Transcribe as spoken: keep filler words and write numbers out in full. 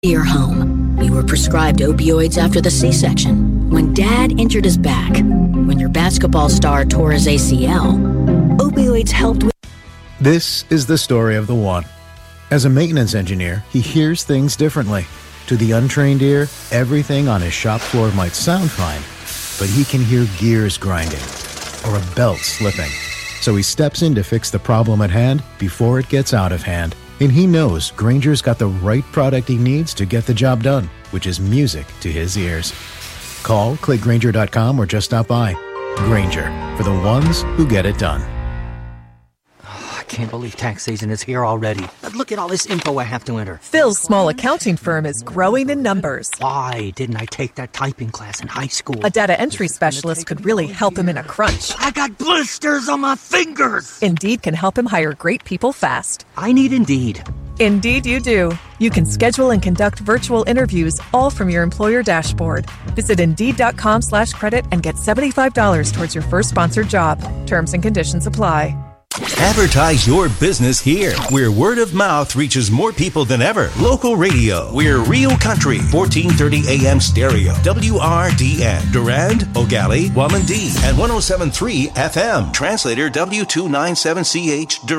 Your home. You were prescribed opioids after the C-section. When Dad injured his back. When your basketball star tore his A C L. Opioids helped with... This is the story of the one. As a maintenance engineer, he hears things differently. To the untrained ear, everything on his shop floor might sound fine, but he can hear gears grinding or a belt slipping. So he steps in to fix the problem at hand before it gets out of hand. And he knows Grainger's got the right product he needs to get the job done, which is music to his ears. Call, click Grainger dot com, or just stop by. Grainger, for the ones who get it done. Oh, I can't believe tax season is here already. Look at all this info I have to enter. Phil's small accounting firm is growing in numbers. Why didn't I take that typing class in high school? A data entry specialist could really help him in a crunch. I got blisters on my fingers. Indeed can help him hire great people fast. I need Indeed. Indeed you do. You can schedule and conduct virtual interviews all from your employer dashboard. Visit Indeed.com slash credit and get seventy-five dollars towards your first sponsored job. Terms and conditions apply. Advertise your business here, where word of mouth reaches more people than ever. Local radio. We're Real Country, fourteen thirty A M stereo. W R D N. Durand, Ogali, Wamandee, and one oh seven point three F M. Translator W two ninety-seven C H. Durand.